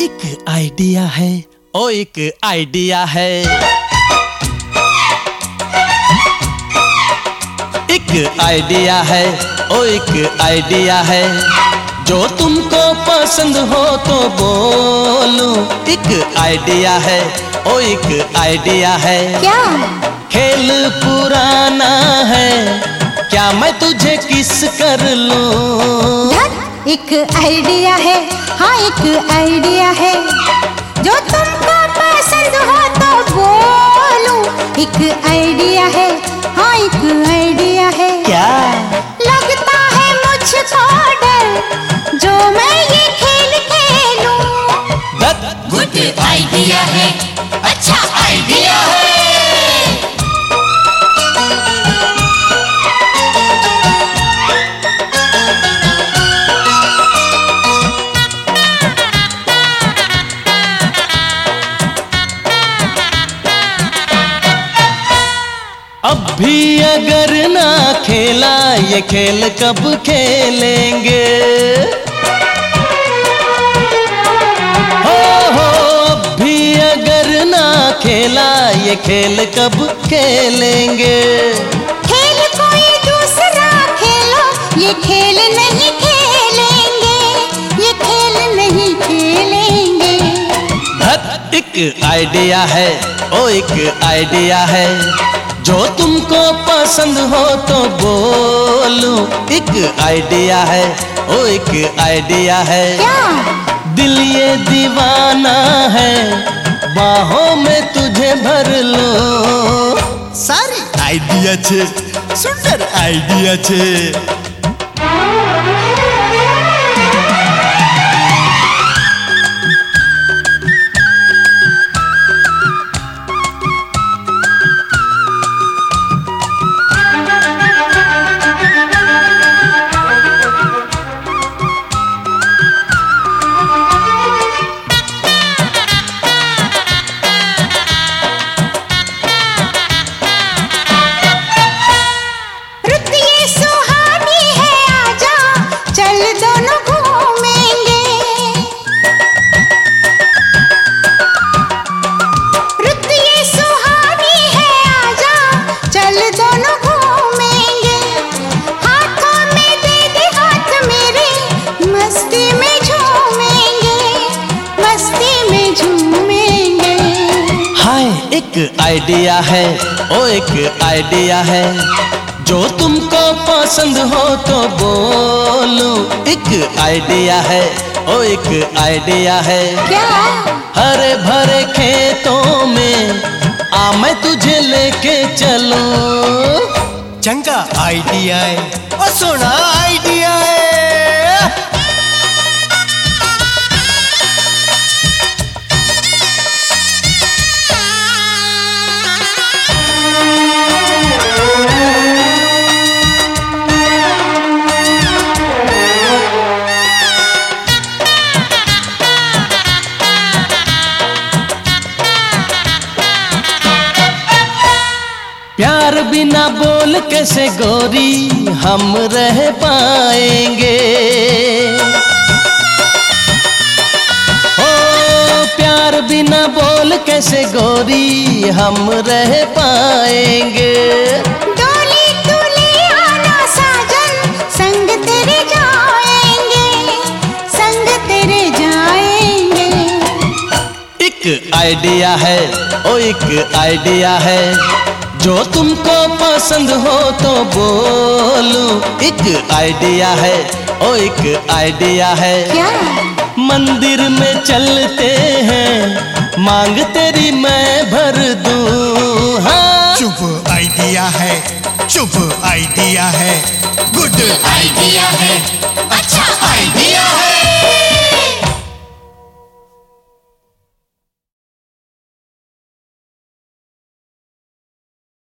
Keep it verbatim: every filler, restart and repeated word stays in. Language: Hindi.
एक आइडिया है, ओ एक आइडिया है, एक आइडिया है, ओ एक आइडिया है, जो तुमको पसंद हो तो बोलो। एक आइडिया है, ओ एक आइडिया है। क्या? खेल पुराना है, क्या मैं तुझे किस कर लूं? एक आइडिया है, हाँ एक आइडिया है, जो तुमको पसंद हो तो बोलो। एक आइडिया है, हाँ एक आइडिया है। क्या? लगता है मुझको डर जो मैं ये खेल खेलूं। गुड आइडिया है, अच्छा आइडिया है। अब भी अगर ना खेला ये खेल कब खेलेंगे? हो हो अब भी अगर ना खेला ये खेल कब खेलेंगे? खेल कोई दूसरा खेलो, ये खेल नहीं खेलेंगे, ये खेल नहीं खेलेंगे। एक आइडिया है, ओ एक आइडिया है, जो तुमको पसंद हो तो बोलो। एक आइडिया है, ओ एक आइडिया है। क्या? दिल ये दीवाना है, बाहों में तुझे भर लो। सारी आइडिया छे, सुंदर आइडिया छे। एक आइडिया है, ओ एक आइडिया है, जो तुमको पसंद हो तो बोलो। एक आइडिया है, ओ एक आइडिया है। क्या? हरे भरे खेतों में आ मैं तुझे लेके चलूं। चंगा आइडिया है, ओ सोना आइडिया है। प्यार बिना बोल कैसे गोरी हम रह पाएंगे? ओ प्यार बिना बोल कैसे गोरी हम रह पाएंगे? डोली तू ले आना साजन, संग तेरे जाएंगे, संग तेरे जाएंगे। एक आइडिया है, ओ एक आइडिया है, जो तुमको पसंद हो तो बोलो। एक आइडिया है, ओ एक आइडिया है। क्या? मंदिर में चलते हैं, मांग तेरी मैं भर दूं। हाँ चुप आइडिया है, चुप आइडिया है, गुड आइडिया है, अच्छा